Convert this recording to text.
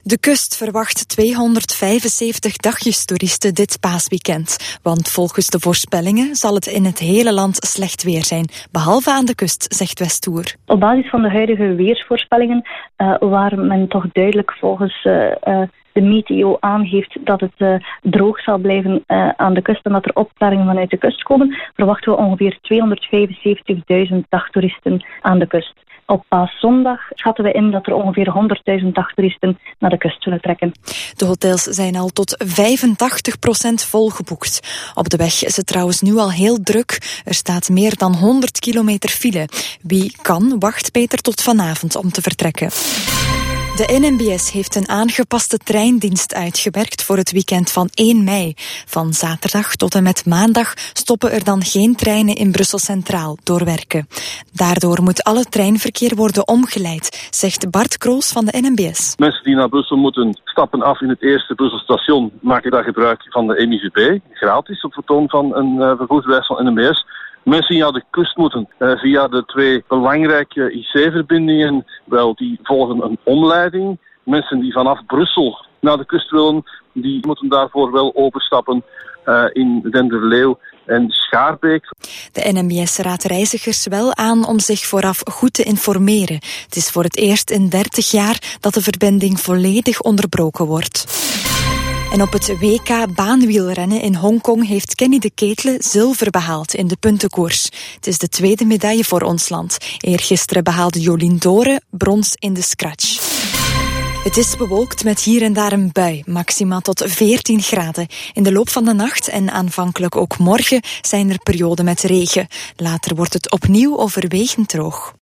De kust verwacht 275 dagjestoeristen dit paasweekend. Want volgens de voorspellingen zal het in het hele land slecht weer zijn. Behalve aan de kust, zegt Westoer. Op basis van de huidige weersvoorspellingen, waar men toch duidelijk volgens de meteo aangeeft dat het droog zal blijven aan de kust en dat er opklaringen vanuit de kust komen, verwachten we ongeveer 275.000 dagtoeristen aan de kust. Op paaszondag schatten we in dat er ongeveer 100.000 dagtoeristen naar de kust zullen trekken. De hotels zijn al tot 85% volgeboekt. Op de weg is het trouwens nu al heel druk. Er staat meer dan 100 kilometer file. Wie kan, wacht beter tot vanavond om te vertrekken. De NMBS heeft een aangepaste treindienst uitgewerkt voor het weekend van 1 mei. Van zaterdag tot en met maandag stoppen er dan geen treinen in Brussel Centraal door werken. Daardoor moet alle treinverkeer worden omgeleid, zegt Bart Kroos van de NMBS. Mensen die naar Brussel moeten stappen af in het eerste Brussel station, maken daar gebruik van de MIVB, gratis op vertoon van een vervoersbewijs van NMBS. Mensen die naar de kust moeten via de 2 belangrijke IC-verbindingen, wel, die volgen een omleiding. Mensen die vanaf Brussel naar de kust willen, die moeten daarvoor wel overstappen in Denderleeuw en Schaarbeek. De NMBS raadt reizigers wel aan om zich vooraf goed te informeren. Het is voor het eerst in 30 jaar dat de verbinding volledig onderbroken wordt. En op het WK baanwielrennen in Hongkong heeft Kenny de Ketele zilver behaald in de puntenkoers. Het is de 2e medaille voor ons land. Eergisteren behaalde Jolien Dore brons in de scratch. Het is bewolkt met hier en daar een bui, maxima tot 14 graden. In de loop van de nacht en aanvankelijk ook morgen zijn er perioden met regen. Later wordt het opnieuw overwegend droog.